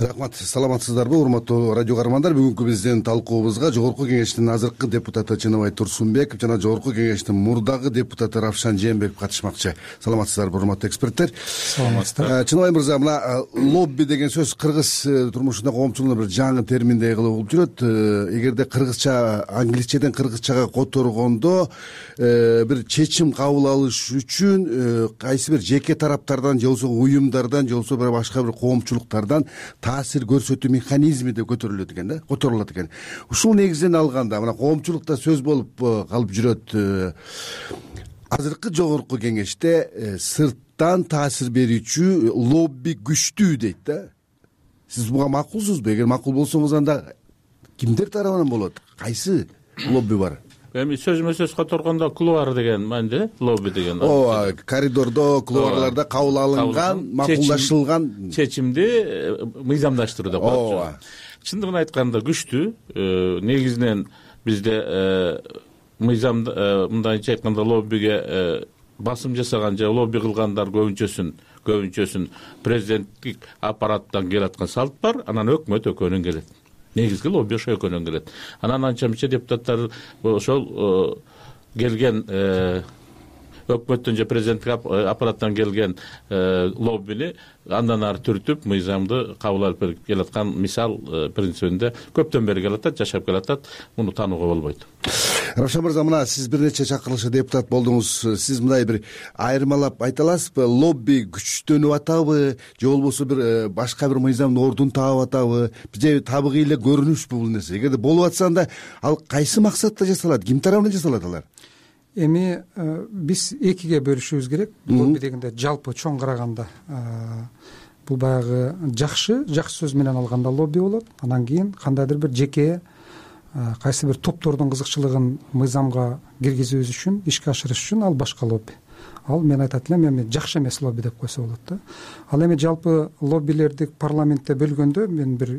Рахмат, саламатсыздарбы урматтуу радио каармандар. Бүгүнкү биздин талкуубузга Жогорку Кеңештин азыркы депутаты Чыныбай Турсунбеков жана Жогорку Кеңештин мурдагы депутаты Равшан Жээнбеков катышмакчы. Саламатсыздарбы урматтуу эксперттер. Саламатсыздар. Чыныбай мырза, мына лобби деген сөз кыргыз турмушунда коомчулугунда бир жаңы терминдей кылып угуп жүрөт. Эгерде кыргызча, англисчеден кыргызчага которгондо бир чечим кабыл алыш үчүн кайсы бир жеке тараптардан же болбосо уюмдардан же болбосо башка бир коомчулуктардан таасир көрсөтүү механизми деп көтөрүлөт экен да, которулат экен. Ушул негизден алганда мына коомчулукта сөз болуп калып жүрөт. Азыркы Жогорку Кеңеште сырттан таасир берүүчү лобби күчтүү дейт да. Сиз буга макулсузбу? Эгер макул болсоңуз, анда кимдер тарабынан болот? Кайсы лобби бар? Эми сөзмө сөз которгондо кулуар деген мааниде, лобби деген. Коридордо, кулуарларда кабыл алынган, макулдашылган чечимди мыйзамдаштыруу деп коет. Чындыгын айтканда күчтүү. Негизинен бизде мыйзамда мындайча айтканда лоббиге басым жасаган же лобби кылгандар көбүнчөсүн президенттик аппараттан келаткан салт бар, анан өкмөт экөөнөн келет. Негизги лобби ошо экөөнөн келет. Анан анча мынча депутаттар ошол келген өкмөттөн же президенттик аппараттан келген лоббини андан ары түртүп мыйзамды кабыл алып келаткан мисал принцибинде көптөн бери келатат, жашап келатат. Муну таанууга болбойт. Равшан мырза, мына сиз бир нече чакырылышта депутат болдуңуз. Сиз мындай бир айырмалап айта аласызбы? Лобби күчтөнүп атабы же болбосо бир башка бир мыйзамдын ордун таап атабы же табигый эле көрүнүшпү бул нерсе? Эгерде болуп атса, анда ал кайсы максатта жасалат? Ким тарабынан жасалат алар? Эми биз экиге бөлүшүбүз керек. Лобби дегенде жалпы чоң караганда бул баягы жакшы сөз менен алганда лобби болот. Анан кийин кандайдыр бир жеке кайсы бир топтордун кызыкчылыгын мыйзамга киргизүүбүз үчүн, ишке ашырыш үчүн ал башка лобби. Ал мен айтат элем, эми жакшы эмес лобби деп койсо болот да. Ал эми жалпы лоббилерди парламентте бөлгөндө мен бир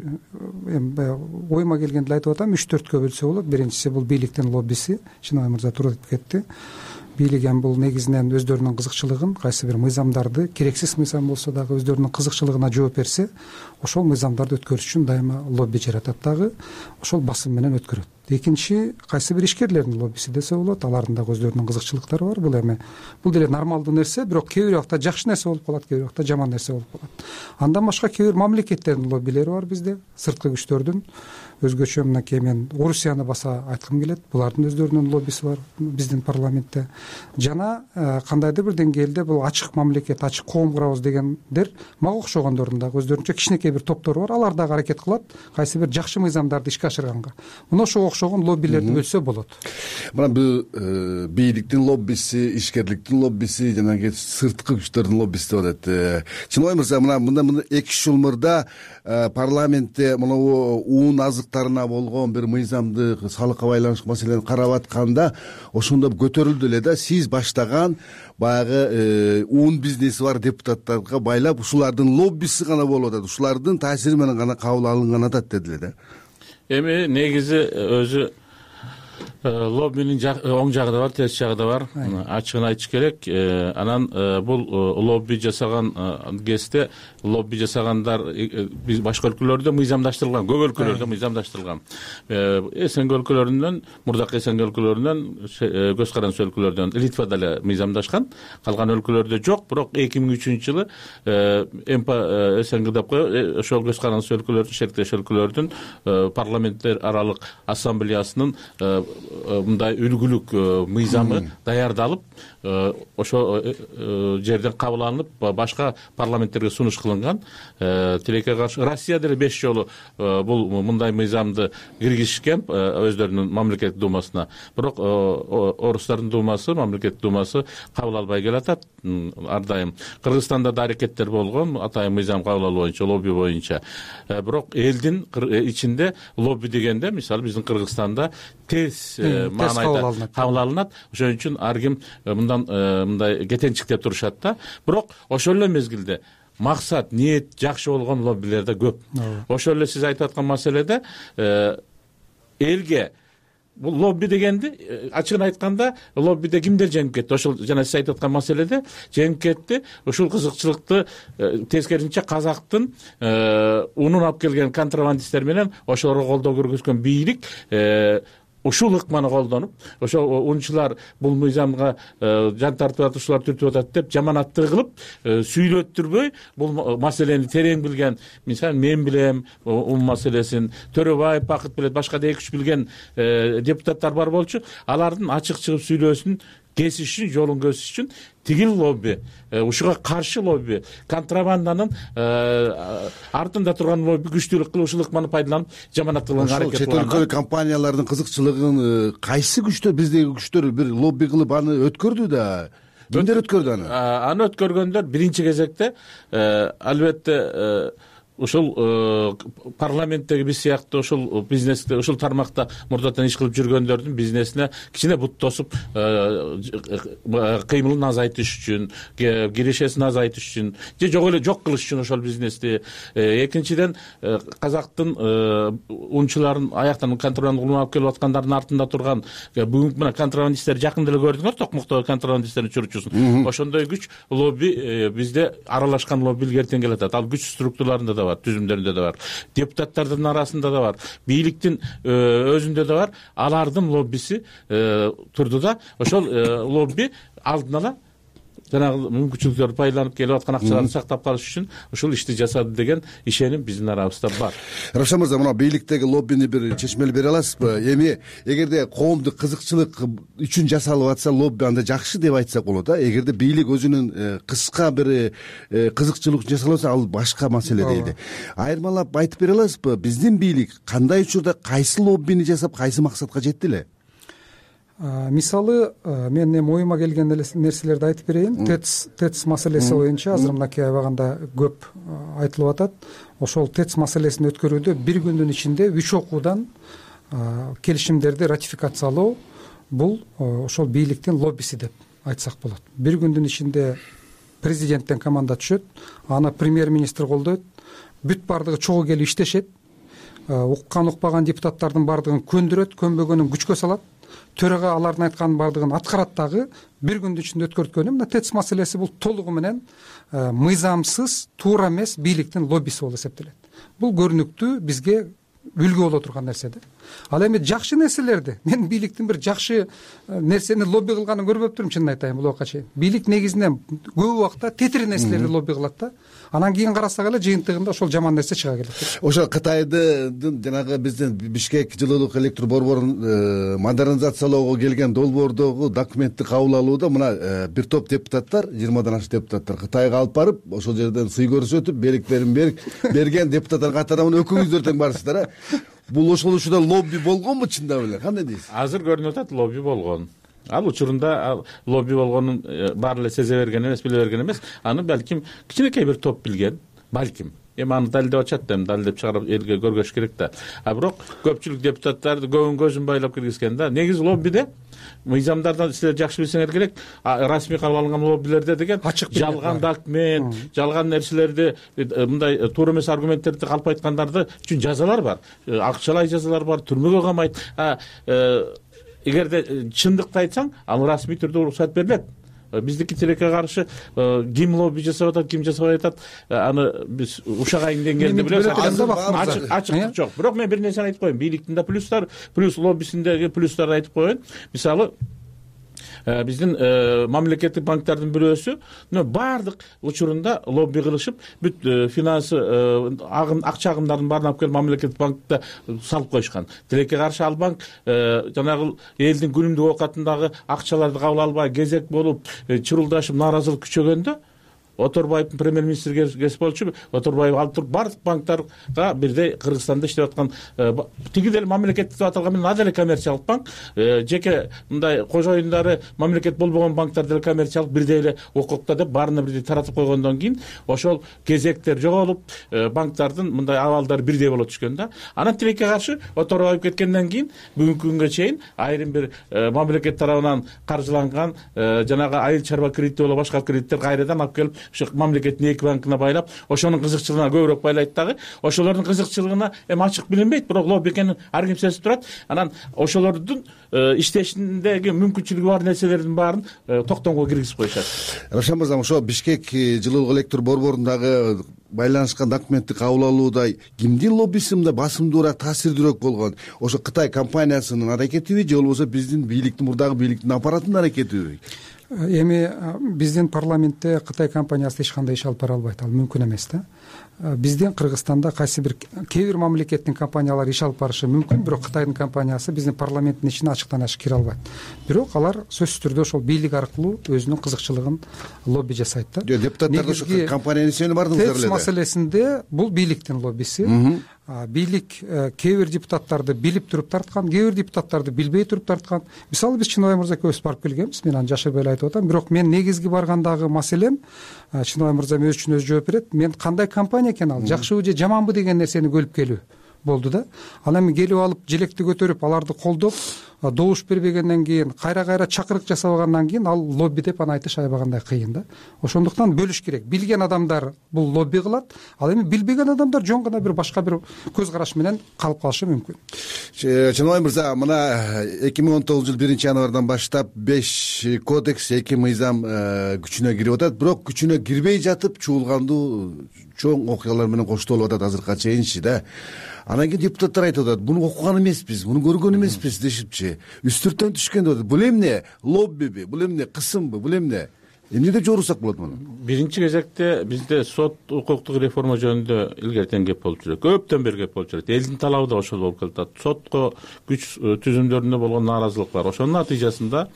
оюма келгенди айтып атам, 3-4кө бөлсө болот. Биринчиси бул бийликтин лоббиси. Чыныбай мырза туура айтып кетти. Бийлик бул негизинен өздөрүнүн кызыкчылыгын, кайсы бир мыйзамдарды, керексиз мыйзам болсо дагы өздөрүнүн кызыкчылыгына жооп берсе, ошол мыйзамдарды өткөрүш үчүн дайыма лобби жаратат дагы, ошол басым менен өткөрөт. Экинчи кайсы бир ишкерлердин лоббиси десе болот. Алардын дагы өздөрүнүн кызыкчылыктары бар. Бул деле нормалдуу нерсе, бирок кээ бир убакта жакшы нерсе болуп калат, кээ бир убакта жаман нерсе болуп калат. Андан башка кээ бир мамлекеттердин лоббилери бар бизде, сырткы күчтөрдүн. Өзгөчө мынакей мен Орусияны баса айткым келет. Булардын өздөрүнүн лоббиси бар биздин парламентте. Жана кандайдыр бир деңгээлде бул ачык мамлекет, ачык коом курабыз дегендер мага окшогондордун дагы өздөрүнчө кичинекей бир топтору бар. Алар дагы аракет кылат кайсы бир жакшы мыйзамдарды ишке ашырганга. Мына ошого окшогон лоббилерди бөлсө болот. Мына бул бийликтин лоббиси, ишкерликтин лоббиси жана сырткы күчтөрдүн лоббиси деп атат. Чыныбай мырза, мына 2 жыл мурда парламентте мына уун азыктарына болгон бир мыйзамды, салыкка байланыштуу маселени карап атканда ошондо көтөрүлдү эле да, сиз баштаган баягы уун бизнеси бар депутаттарга байлап ушулардын лоббиси гана болуп атат, ушулардын таасири менен гана кабыл алынган атат дедиле да. Эми негизи өзү лоббинин оң жагы да бар, терс жагы да бар. Ачыгын айтыш керек. Анан бул лобби жасаган кезде лобби жасагандар биз башка өлкөлөрдө мыйзамдаштырылган, көп өлкөлөрдө мыйзамдаштырылган. СНГ өлкөлөрүнөн, мурдакы СНГ өлкөлөрүнөн, көз карандысыз өлкөлөрдөн, Литвада эле мыйзамдашкан, калган өлкөлөрдө жок. Бирок 2003-жылы СНГ деп коет, ошол көз карандысыз өлкөлөрдүн, шериктеш өлкөлөрдүн парламенттер аралык ассамблеясынын мындай үлгүлүк мыйзамы даярдалып, ошо жерден кабыл алынып, башка парламенттерге сунуш кылынган. Тилекке каршы Россия деле 5 жолу бул мындай мыйзамды киргизишкен өздөрүнүн мамлекеттик думасына. Бирок орустардын думасы, мамлекеттик думасы кабыл албай келатат ар дайым. Кыргызстанда да аракеттер болгон, атайын мыйзам кабыл алуу боюнча, лобби боюнча. Бирок элдин ичинде лобби дегенде, мисалы биздин Кыргызстанда тез маанайда кабыл алынат. Ошон үчүн ар ким мындай кетенчиктеп турушат да. Бирок ошол эле мезгилде максат, ниет жакшы болгон лоббилер да көп. Ошол эле сиз айтып аткан маселеде элге бул лобби дегенди ачыгын айтканда лоббиде кимдер жеңип кетти? Ошол жана сиз айтып аткан маселеде жеңип кетти. Ушул кызыкчылыкты тескерисинче казактын унун алып келген контрабандисттер менен ошолорго колдоо көргөзгөн бийлик ушул ыкманы колдонуп, ошо унчулар бул мыйзамга жан тартып атат, ушулар түртүп атат деп жаманаттык кылып, сүйлөттүрбөй бул маселени терең билген, мисалы мен билем маселесин, Төрөбаев Бакыт билет, башка да 2-3 билген депутаттар бар болчу. Алардын ачык чыгып сүйлөөсүн кесиш үчүн, жолун көсүш үчүн тигил лобби, ушуга каршы лобби, контрабанданын артында турган лобби күчтүүлүк кылып ушул ыкманы пайдаланып жаманат кылган аракет чет өлкөлүк компаниялардын кызыкчылыгын кайсы күчтөр, биздеги күчтөр бир лобби кылып аны өткөрдү да. Кимдер өткөрдү аны? Аны өткөргөндөр биринчи кезекте албетте ушул парламенттеги биз сыяктуу ушул бизнесте, ушул тармакта мурдатан иш кылып жүргөндөрдүн бизнесине кичине бут тосуп кыймылын азайтыш үчүн, кирешесин азайтыш үчүн же жок эле жок кылыш үчүн ошол бизнести. Экинчиден казактын унчуларын аяктан контрабанда кылып алып келип аткандардын артында турган бүгүнкү мына контрабандисттер жакында эле көрдүңөр, Токмокто контрабандисттердин чурчусун. Ошондой күч лобби бизде аралашкан лобби илгертен келатат. Ал күч структураларында да бар, түзүмдөрүндө да бар, депутаттардын арасында да бар, бийликтин өзүндө да бар. Алардын лоббиси турду да, ошол лобби алдын ала жанагы мүмкүнчүлүктөрдү пайдаланып келип аткан акчаларды сактап калыш үчүн ушул ишти жасады деген ишеним биздин арабызда бар. Равшан мырза, мына бийликтеги лоббини бир чечмелеп бере аласызбы? Эми эгерде коомдук кызыкчылык үчүн жасалып атса лобби, анда жакшы деп айтсак болот да. Эгерде бийлик өзүнүн кыска бир кызыкчылык үчүн жасалып атса, ал башка маселе дейли. Айырмалап айтып бере аласызбы? Биздин бийлик кандай учурда кайсы лоббини жасап, кайсы максатка жетти эле? Мисалы, мен эми оюма келген нерселерди айтып берейин. ТЭЦ маселеси боюнча азыр мынакей аябаганда көп айтылып атат. Ошол ТЭЦ маселесин өткөрүүдө бир күндүн ичинде 3 окуудан келишимдерди ратификациялоо бул ошол бийликтин лоббиси деп айтсак болот. Бир күндүн ичинде президенттен команда түшөт, аны премьер-министр колдойт, бүт бардыгы чогуу келип иштешет, уккан укпаган депутаттардын бардыгын көндүрөт, көнбөгөнүн күчкө салат. Төрага алардын айтканын бардыгын аткарат дагы. Бир күндүн ичинде өткөрткөнү мына ТЭЦ маселеси бул толугу менен мыйзамсыз, туура эмес бийликтин лоббиси болуп эсептелет. Бул көрүнүктүү, бизге үлгү боло турган нерсе да. Ал эми жакшы нерселерди, мен бийликтин бир жакшы нерсени лобби кылганын көрбөптүрмүн, чынын айтайын бул убакка чейин. Бийлик негизинен көп убакта тетир нерселерди лобби кылат да. Анан кийин карасак эле жыйынтыгында ошол жаман нерсе чыга келет. Ошо Кытайдын жанагы биздин Бишкек жылуулук электр борборун модернизациялоого келген долбоордогу документти кабыл алууда мына бир топ депутаттар, 20дан ашык депутаттар Кытайга алып барып, ошол жерден сый көрсөтүп, белектерин берген депутаттар катарынан өкүңүздөр тең барсыздар. Бул ошол учурда лобби болгонбу чындап эле? Кандай дейсиз? Азыр көрүнүп атат, лобби болгон. Ал учурунда лобби болгонун баары эле сезе берген эмес, биле берген эмес. Аны балким кичинекей бир топ билген, балким. Эми аны далилдеп атышат да, далилдеп чыгарып элге көргөзүш керек да. Бирок көпчүлүк депутаттарды көзүн байлап киргизген да. Негизи лоббиде мыйзамдардан силер жакшы билсеңер керек, расмий кабыл алынган лоббилерде деген жалган документ, жалган нерселерди, мындай туура эмес аргументтерди калп айткандарды үчүн жазалар бар. Акчалай жазалар бар, түрмөгө камайт. Эгерде чындыкты айтсаң, ал расмий түрдө уруксат берилет. Биздики тилекке каршы ким лобби жасап атат, ким жасабай атат, аны биз ушак айын деңгээлинде билебиз. Ачык жок. Бирок мен бир нерсени айтып коеюн. Бийликтин да плюстар, плюс лоббисиндеги плюстарды айтып коеюн. Мисалы, биздин мамлекеттик банктардын бирөөсү баардык учурунда лобби кылышып, бүт финансы акча агымдарын баарын алып келип мамлекеттик банкта салып коюшкан. Тилекке каршы ал банк жанагы элдин күнүмдүк оокатындагы акчаларды кабыл албай кезек болуп, чырылдашып, нааразылык күчөгөндө Оторбаевдин премьер-министр кесип болчу. Оторбаев алып туруп бардык банктарга бирдей Кыргызстанда иштеп аткан тиги деле мамлекеттик деп аталган менен аделе коммерциялык банк, жеке мындай кожоюндары мамлекет болбогон банктар деле коммерциялык бирдей эле укукта деп баарына бирдей таратып койгондон кийин ошол кезектер жоголуп, банктардын мындай абалдары бирдей боло түшкөн да. Анан тилекке каршы Оторбаев кеткенден кийин бүгүнкү күнгө чейин айрым бир мамлекет тарабынан каржыланган жанагы айыл чарба кредити болобу башка кредиттер кайрадан алып келип ушу мамлекеттин 2 банкына байлап ошонун кызыкчылыгына көбүрөөк байлайт дагы. Ошолордун кызыкчылыгына ачык билинбейт, бирок лобби экенин ар ким сезип турат. Анан ошолордун иштешиндеги мүмкүнчүлүгү бар нерселердин баарын токтомго киргизип коюшат. Рашан мырза, ошо Бишкек жылуулук электр борборундагы байланышкан документти кабыл алууда кимдин лоббиси мындай басымдуураак, таасирдүүрөөк болгон? Ошо Кытай компаниясынын аракетиби же болбосо биздин бийликтин, мурдагы бийликтин аппаратынын аракетиби? Эми биздин парламентте Кытай компаниясы эч кандай иш алып бара албайт, ал мүмкүн эмес да. Биздин Кыргызстанда кайсы бир кээ бир мамлекеттин компаниялары иш алып барышы мүмкүн, бирок Кытайдын компаниясы биздин парламенттин ичине ачыктан ачык кире албайт. Бирок алар сөзсүз түрдө ошол бийлик аркылуу өзүнүн кызыкчылыгын лобби жасайт да. Депутаттар ошо компаниянын исемине бардыңыздар эле да. Маселесинде бул бийликтин лоббиси. Бийлик кээ бир депутаттарды билип туруп тарткан, кээ бир депутаттарды билбей туруп тарткан. Мисалы биз Чыныбай мырза экөөбүз барып келгенбиз, мен аны жашырбай эле айтып атам. Бирок мен негизги баргандагы маселем, Чыныбай мырза өз үчүн өзү жооп берет, мен кандай компания экен, ал жакшыбы же жаманбы деген нерсени көрүп келүү болду да. Ал эми келип алып желекти көтөрүп аларды колдоп добуш бербегенден кийин, кайра чакырык жасабагандан кийин ал лобби деп аны айтыш аябагандай кыйын да. Ошондуктан бөлүш керек. Билген адамдар бул лобби кылат, ал эми билбеген адамдар жөн гана бир башка бир көз караш менен калып калышы мүмкүн. Чыныбай мырза, мына 2019 жыл 1-январдан баштап 5 кодекс, 2 мыйзам күчүнө кирип атат, бирок күчүнө кирбей жатып чуулгандуу чоң окуялар менен коштолуп атат азыркыга чейинчи да. Анан кийин депутаттар айтып атат, буну окуган эмеспиз, буну көргөн эмеспиз дешипчи. Үстүрттөн түшкөн деп атат. Бул эмне? Лоббиби? Бул эмне? Кысымбы? Бул эмне? Эмне деп жоорусак болот муну? Биринчи кезекте бизде сот укуктук реформа жөнүндө илгертен кеп болуп жүрөт. Көптөн бери кеп болуп жүрөт. Элдин талабы да ошол болуп келатат. Сотко күч түзүмдөрүнө болгон нааразылык бар. Ошонун натыйжасында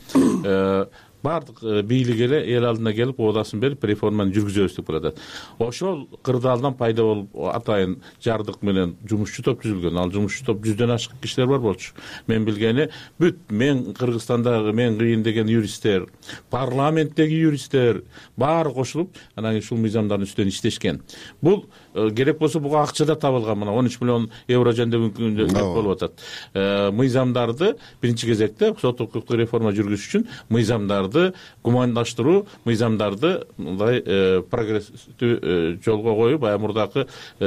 бардык бийлик эле эл алдына келип оодасын берип реформаны жүргүзөбүз деп атат. Ошол кырдаалдан пайда болуп атайын жардык менен жумушчу топ түзүлгөн. Ал жумушчу топ 100дөн ашык кишилер бар болчу. Мен билгени бүт мен Кыргызстандагы мен кыйын деген юристтер, парламенттеги юристтер баары кошулуп, анан кийин ушул мыйзамдардын үстүнөн иштешкен. Бул керек болсо буга акча да табылган, мына 13 миллион евро жөнүндө мүмкүн деп болуп атат. Мыйзамдарды биринчи кезекте сот укуктук реформа жүргүзүш үчүн мыйзамдарды гумандаштыруу, мыйзамдарды мындай прогресстүү жолго коюп, мурдакы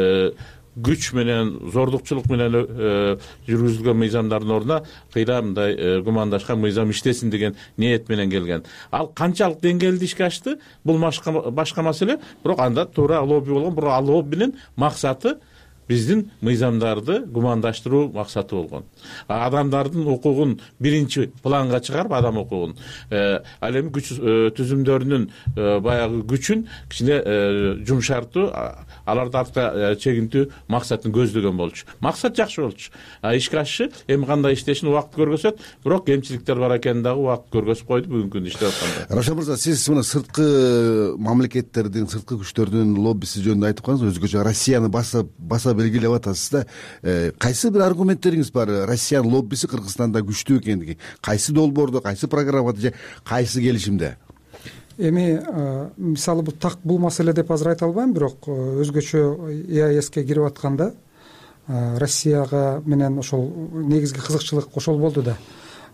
күч менен, зордукчулук менен жүргүзүлгөн мыйзамдардын ордуна кыйла мындай гумандашкан мыйзам иштесин деген ниет менен келген. Ал канчалык деңгээлде ишке ашты, бул башка маселе, бирок анда туура лобби болгон, бирок ал лоббинин максаты биздин мыйзамдарды гумандаштыруу максаты болгон. Адамдардын укугун биринчи планга чыгарып, адам укугун, ал эми күч түзүмдөрүнүн баягы күчүн кичине жумшартуу, аларды артка чегинтүү максатын көздөгөн болчу. Максат жакшы болчу. Ишке ашышы эми кандай иштешин убакыт көргөзөт, бирок кемчиликтер бар экенин дагы убакыт көргөзүп койду бүгүнкү күндө иштеп атканда. Рашан мырза, сиз мына сырткы мамлекеттердин, сырткы күчтөрдүн лоббиси жөнүндө айтып калдыңыз, өзгөчө Россияны баса белгилеп атасыз да. Кайсы бир аргументтериңиз бар Россиянын лоббиси Кыргызстанда күчтүү экендиги? Кайсы долбоордо, кайсы программада же кайсы келишимде? Эми мисалы бул маселе деп азыр айта албайм, бирок өзгөчө ЕАЭСке кирип атканда Россияга менен ошол негизги кызыкчылык ошол болду да.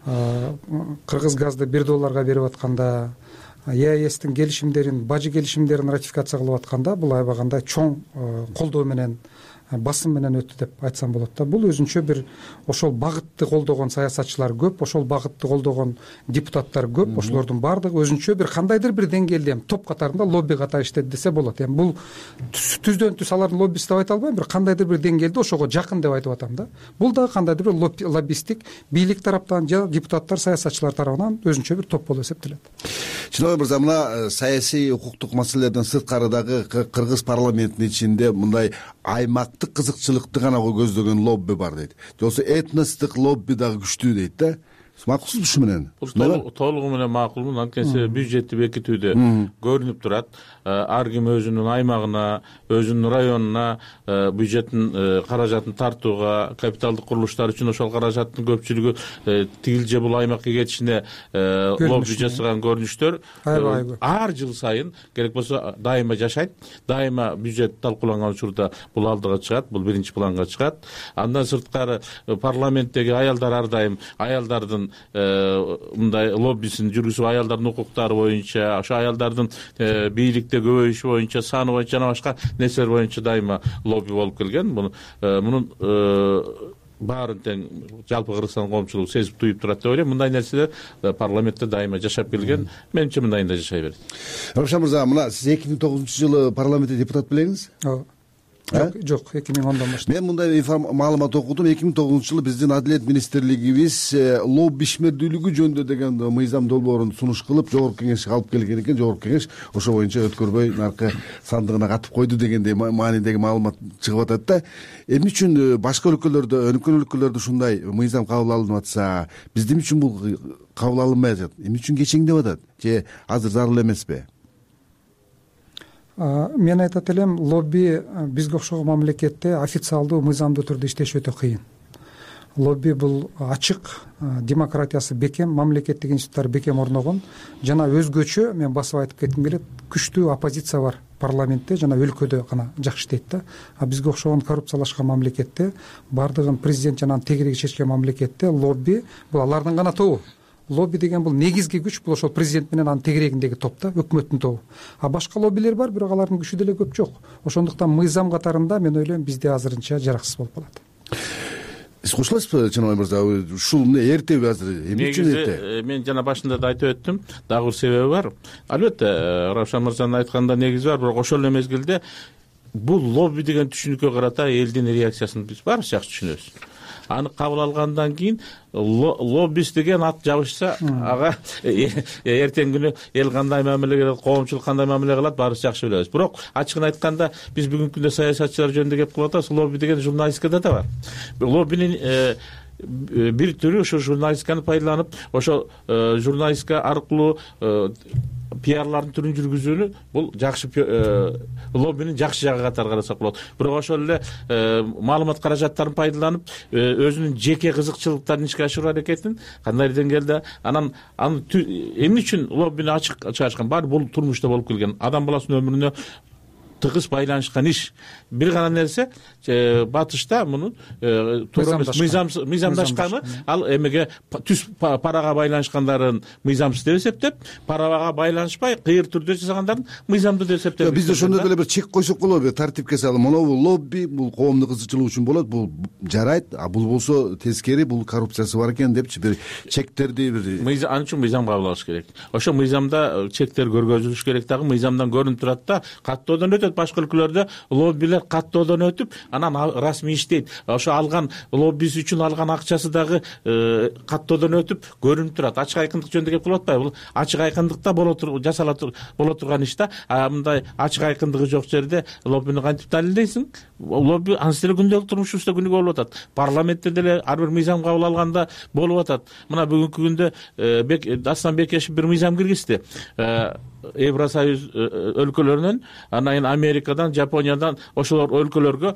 Кыргыз газды $1 берип атканда, ЕАЭСтин келишимдерин, бажы келишимдерин ратификация кылып атканда, бул аябагандай чоң колдоо менен, басым менен өттү деп айтсам болот да. Бул өзүнчө бир ошол багытты колдогон саясатчылар көп, ошол багытты колдогон депутаттар көп, ошолордун баардыгы өзүнчө бир кандайдыр бир деңгээлде топ катарында лобби катары иштеди десе болот. Эми бул түздөн түз алардын лоббиси деп айта албайм, бир кандайдыр бир деңгээлде ошого жакын деп айтып атам да. Бул дагы кандайдыр бир лоббисттик бийлик тараптан же депутаттар, саясатчылар тарабынан өзүнчө бир топ болуп эсептелет. Чыныбай мырза, мына саясий укуктук маселелерден сырткары дагы Кыргыз парламентинин ичинде мындай аймактык кызыкчылыкты гана көздөгөн лобби бар дейт. Жолсо этностук лобби дагы күчтүү дейт да. Макулсузбу ушу менен? Толугу менен макулмун. Анткени бюджетти бекитүүдө көрүнүп турат. Ар ким өзүнүн аймагына, өзүнүн районуна бюджеттин каражатын тартууга, капиталдык курулуштар үчүн ошол каражаттын көпчүлүгү тигил же бул аймакка кетишине лобби жасаган көрүнүштөр ар жыл сайын керек болсо дайыма жашайт. Дайыма бюджет талкууланган учурда бул алдыга чыгат, бул биринчи планга чыгат. Андан сырткары парламенттеги аялдар ар дайым аялдардын мындай лоббисин жүргүзүп, аялдардын укуктары боюнча, ошо аялдардын бийликте бюджетте көбөйүшү боюнча, саны боюнча жана башка нерселер боюнча дайыма лобби болуп келген. Мунун баарын тең жалпы Кыргызстан коомчулугу сезип туюп турат деп ойлойм. Мындай нерселер парламентте дайыма жашап келген. Менимче мындайында жашай берет. Равшан мырза, мына сиз 2009-жылы парламентте депутат белеңиз? Жок, 2010-дон баштап. Мен мындай маалымат окудум. 2009-жылы биздин Адилет министрлигибиз лобби ишмердүүлүгү жөнүндө деген мыйзам долбоорун сунуш кылып, жогорку кеңешке алып келген экен. Жогорку кеңеш ошо боюнча өткөрбөй наркы сандыгына катып койду дегендей маанидеги маалымат чыгып атат да. Эмне үчүн башка өлкөлөрдө, өнүккөн өлкөлөрдө ушундай мыйзам кабыл алынып атса, бизде эмне үчүн бул кабыл алынбай атат? Эмне үчүн кечеңдеп атат? Же азыр зарыл эмеспи? Мен айтат элем, лобби бизге окшогон мамлекетте официалдуу мыйзамдуу түрдө иштеш өтө кыйын. Лобби бул ачык, демократиясы бекем, мамлекеттик институттар бекем орногон жана өзгөчө, мен басып айтып кетким келет, күчтүү оппозиция бар парламентте жана өлкөдө гана жакшы иштейт да. Бизге окшогон коррупциялашкан мамлекетте, бардыгын президент жана тегереги чечкен мамлекетте лобби бул алардын гана тобу. Лобби деген бул негизги күч, бул ошол президент менен анын тегерегиндеги топ да, өкмөттүн тобу. Башка лоббилер бар, бирок алардын күчү деле көп жок. Ошондуктан мыйзам катарында мен ойлойм бизде азырынча жараксыз болуп калат. Сиз кошуласызбы, Чынобай мырза? Ушул эмне эртеби азыр? Эмне үчүн эрте? Мен жана башында да айтып өттүм, дагы бир себеби бар. Албетте, Равшан мырзанын айтканында негизи бар, бирок ошол эле мезгилде бул лобби деген түшүнүккө карата элдин реакциясын биз баарыбыз жакшы түшүнөбүз. Аны кабыл алгандан кийин лоббист деген ат жабышса, ага эртең күнү эл кандай мамиле кылат, коомчулук кандай мамиле кылат, баарыбыз жакшы билебиз. Бирок ачыгын айтканда биз бүгүнкү күндө саясатчылар жөнүндө кеп кылып атабыз. Лобби деген журналистикада да бар. Лоббинин бир түрү ошо журналистиканы пайдаланып, ошо журналистика аркылуу пиарлардын түрүн жүргүзүүнү бул жакшы лоббинин жакшы жагы катары карасак болот. Бирок ошол эле маалымат каражаттарын пайдаланып, өзүнүн жеке кызыкчылыктарын ишке ашыруу аракетин кандай деңгээлде аны эмне үчүн лоббини ачык чыгарышкан? Баары бул турмушта болуп келген. Адам баласынын өмүрүнө тыгыз байланышкан иш. Бир гана нерсе, батышта мунун мыйзамдашканы, ал эмеге түз парага байланышкандарын мыйзамсыз деп эсептеп, парага байланышпай кыйыр түрдө жасагандарын мыйзамдуу деп эсептеп. Бизде ошондой деле бир чек койсок болобу, тартипке салып, монобу лобби, бул коомдук кызыкчылык үчүн болот, бул жарайт, а бул болсо тескери, бул коррупциясы бар экен депчи бир чектерди бир. Анын үчүн мыйзам кабыл алыш керек. Ошо мыйзамда чектер көргөзүлүш керек дагы, мыйзамдан көрүнүп турат да, каттоодон өтөт. Башка өлкөлөрдө лоббилер каттоодон өтүп, анан расмий иштейт. Ошо алган лоббиси үчүн алган акчасы дагы каттоодон өтүп көрүнүп турат. Ачык айкындык жөнүндө кеп кылып атпайбы? Бул ачык айкындыкта боло турган иш да. Мындай ачык айкындыгы жок жерде лоббини кантип далилдейсиң? Лобби анысы деле күндөлүк турмушубузда күнүгө болуп атат. Парламентте деле ар бир мыйзам кабыл алганда болуп атат. Мына бүгүнкү күндө Дастан Бекешев бир мыйзам киргизди. Евросоюз өлкөлөрүнөн, андан кийин Америкадан, Жапониядан ошолор өлкөлөргө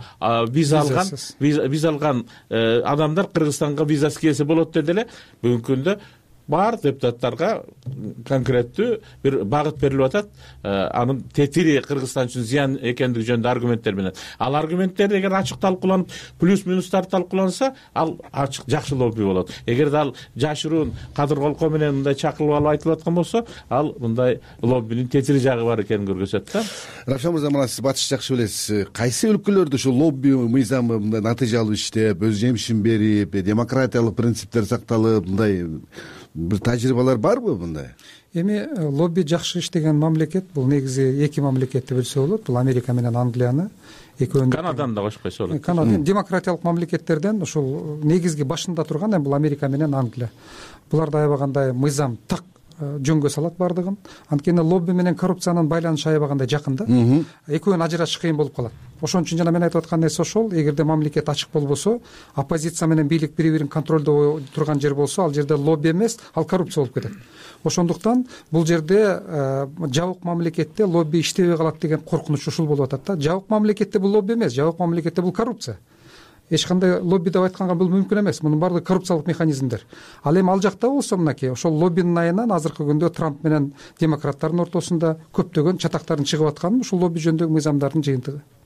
виза алган адамдар Кыргызстанга визасы келсе болот деди эле. Бүгүнкү күндө бар депутаттарга конкреттүү бир багыт берилип атат. Анын тетири Кыргызстан үчүн зыян экендиги жөнүндө аргументтер менен. Ал аргументтер эгер ачык талкууланып, плюс-минустар талкууланса, ал ачык жакшы лобби болот. Эгерде ал жашыруун кадыр колкоо менен мындай чакырып алып айтылып аткан болсо, ал мындай лоббинин тетири жагы бар экенин көрсөтөт да. Равшан мырза, мына сиз батыш жакшы билесиз. Кайсы өлкөлөрдө ошо лобби мыйзамы мындай натыйжалуу иштеп, өз жемишин берип, демократиялык принциптер сакталып, мындай бир тажрыйбалар барбы мындай? Эми лобби жакшы иштеген мамлекет бул негизи эки мамлекетти бөлсө болот. Бул Америка менен Англияны. Канаданы да кошпой болот. Канада демократиялык мамлекеттерден ошол негизги башында турган бул Америка менен Англия. Буларда аябагандай мыйзам так жөнгө салат бардыгын. Анткени лобби менен коррупциянын байланышы аябагандай жакын да. Экөөнү ажыратыш кыйын болуп калат. Ошон үчүн жана мен айтып аткан нерсе ошол, эгерде мамлекет ачык болбосо, оппозиция менен бийлик бири-бирин контролдоо турган жер болсо, ал жерде лобби эмес, ал коррупция болуп кетет. Ошондуктан бул жерде жабык мамлекетте лобби иштебей калат деген коркунуч ушул болуп атат да. Жабык мамлекетте бул лобби эмес, жабык мамлекетте бул коррупция. Эч кандай лобби деп айтканга бул мүмкүн эмес. Мунун баардыгы коррупциялык механизмдер. Ал эми ал жакта болсо, мынакей ошол лоббинин айынан азыркы күндө Трамп менен демократтардын ортосунда көптөгөн чатактардын чыгып атканы ушул лобби жөнүндөгү мыйзамдардын жыйынтыгы.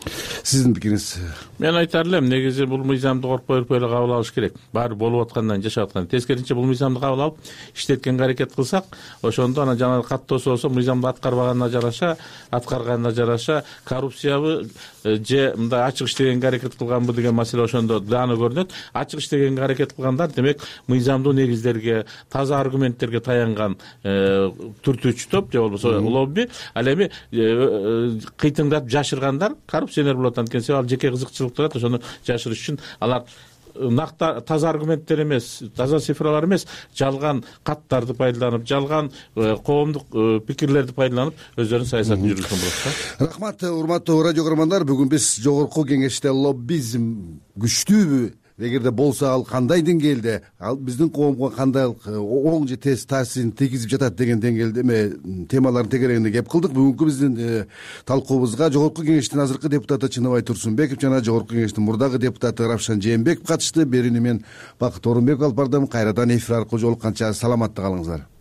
Сиздин пикириңиз? Мен айтар элем, негизи бул мыйзамды коркпой өлпөй эле кабыл алыш керек. Баары болуп аткандан, жашап аткандан. Тескерисинче бул мыйзамды кабыл алып, иштеткенге аракет кылсак, ошондо анан жанагы каттоосу болсо мыйзамды аткарбаганына жараша, аткарганына жараша коррупциябы же мындай ачык иштегенге аракет кылганбы деген маселе ошондо дааны көрүнөт. Ачык иштегенге аракет кылгандар демек мыйзамдуу негиздерге, таза аргументтерге таянган түртүүчү топ же болбосо лобби. Ал эми кыйтыңдап жашыргандар коррупционер болот. Анткени ал жеке кызыкчылыктар, ошону жашырыш үчүн алар накта таза аргументтер эмес, таза цифралар эмес, жалган каттарды пайдаланып, жалган коомдук пикирлерди пайдаланып өздөрүнүн саясатын жүргүзгөн болот. Рахмат, урматтуу радио көрөрмандар. Бүгүн биз жогорку кеңеште лоббизм күчтүүбү, эгерде болсо ал кандай деңгээлде, ал биздин коомго кандай оң же терс таасирин тийгизип жатат деген деңгээлде темалардын тегерегинде кеп кылдык. Бүгүнкү биздин талкуубузга жогорку кеңештин азыркы депутаты Чыныбай Турсунбеков жана жогорку кеңештин мурдагы депутаты Равшан Жээнбеков катышты. Берүүнү мен Бакыт Орунбеков алып бардым. Кайрадан эфир аркылуу жолукканча саламатта калыңыздар.